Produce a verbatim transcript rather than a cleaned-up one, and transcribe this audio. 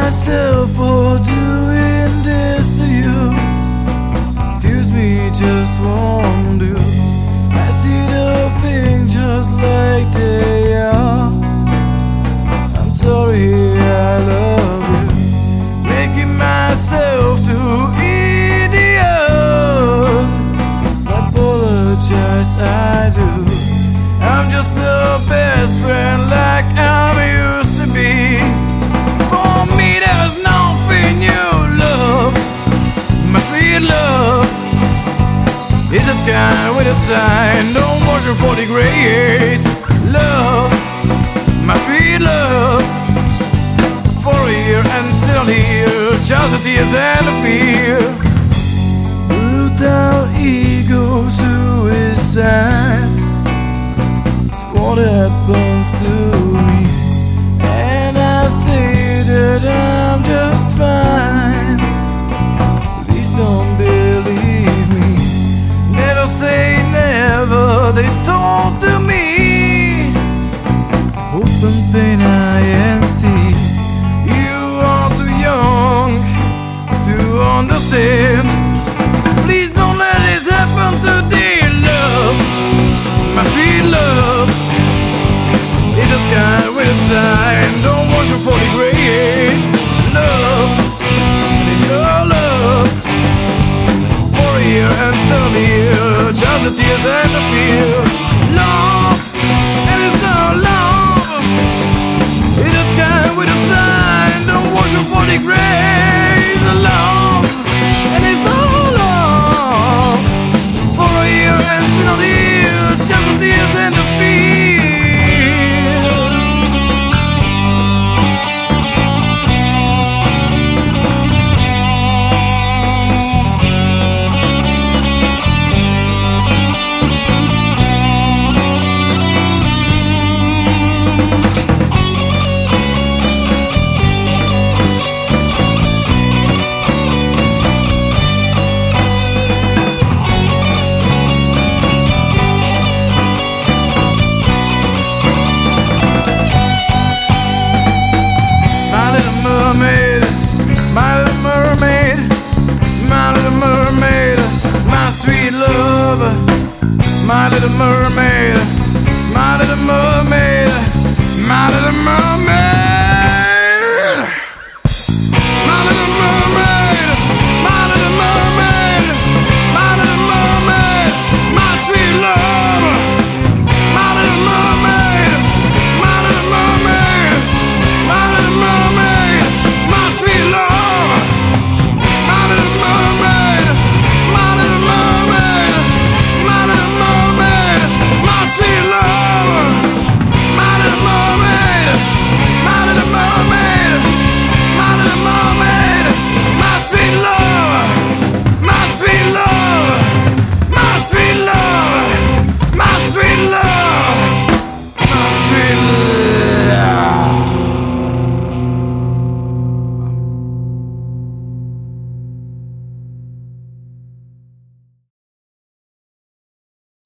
myself for doing this to you. Excuse me, just won't do. I see the things just like they are. I'm sorry, I love you, making myself too idiot. I apologize, I do. I'm just the best friend like I'm used to be. For me there's nothing you love, my sweet love. It's a sky with a sign, don't wash your forty grades. Love, my sweet love. For a year and still here, just the tears and the fear. Brutal ego suicide, it's what happens to me. And I say that I'm just fine. Please don't believe me. Never say never, they talk to me. Open pain I and see. You are too young to understand. Please don't let this happen today, love, my sweet love. In the sky with a sign, don't wash your forty grades. Love, it's your love. For a year and still here, just the tears and the fear. Love, and it's no love. In the sky with a sign, don't wash your forty grades. Love, and it's all love. For a year and still here, just the tears and the fear. My little mermaid, my little mermaid, my sweet love. My little mermaid, my little mermaid.